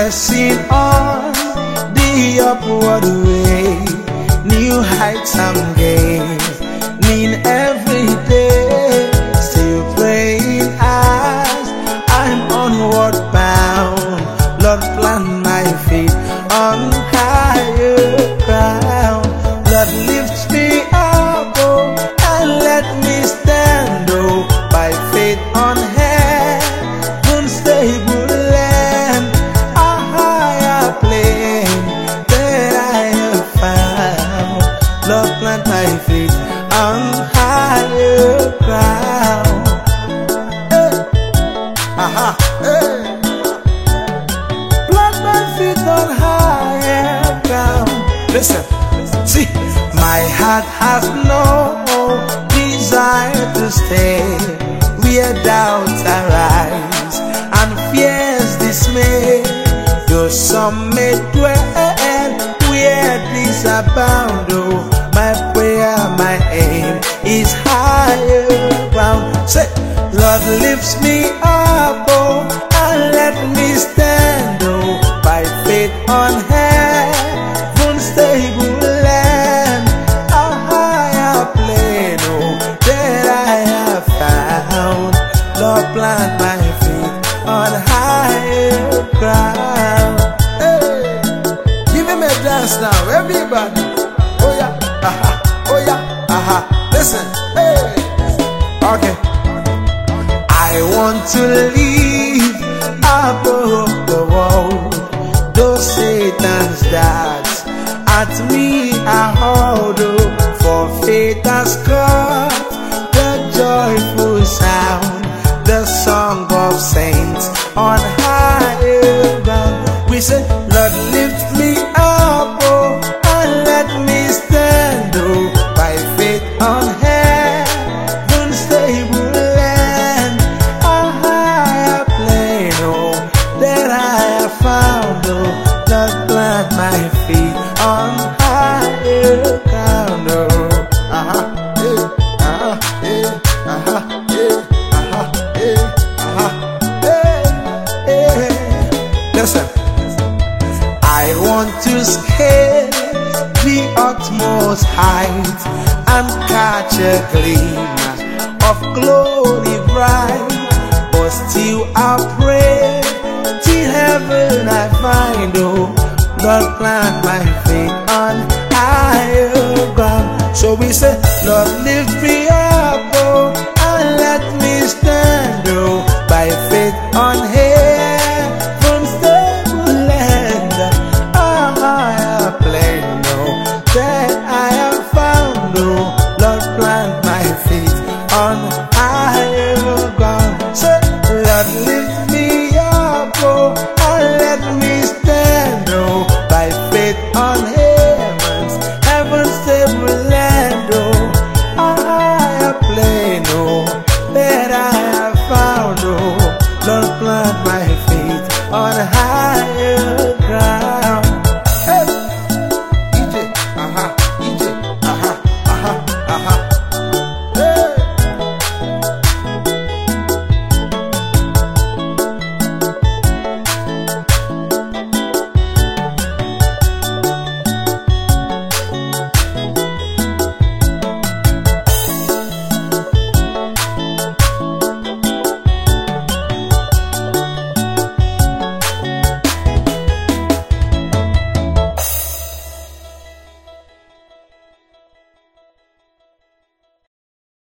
pressing on the upward way, new heights I'm gaining every day, still praying as I'm onward bound. Lord, plant my feet on higher ground. Lord, lift me up, oh, and let me stand, oh, by faith on heaven's stable land, a higher plane that I have found. Lord, plant my feet on higher ground. Hey. Aha. Hey. Plant my feet on higher ground. Listen, see, my heart has no desire to stay where doubts arise and fears dismay. Though some may dwell where these abound, oh, my prayer, my aim is higher ground. Say, Lord, lift me up, oh, and let me stand, oh, by faith on heaven's stable land, a higher plane, oh, that I have found. Lord, plant my feet on higher ground. Hey, give him a dance now, everybody. Oh yeah, aha, oh yeah, aha. Listen, hey, okay. I want to live above the world. Those Satan's darts at me are hurled, for faith has got the joyful sound, the song of saints on higher ground. We say, Lord, lift me up, oh, and let me stand, oh, by faith on heaven's stable land, a higher plane, oh, that I have found, oh. Lord, plant my feet on higher ground, oh. Uh-huh, yeah, uh-huh, yeah, uh-huh, yeah, uh-huh, yeah, uh-huh, yeah, yeah. Listen, I want to scale the utmost height and catch a glimpse of glory bright, but still I pray till heaven I find, oh, Lord, plant my feet on higher ground. So we say, Lord, lift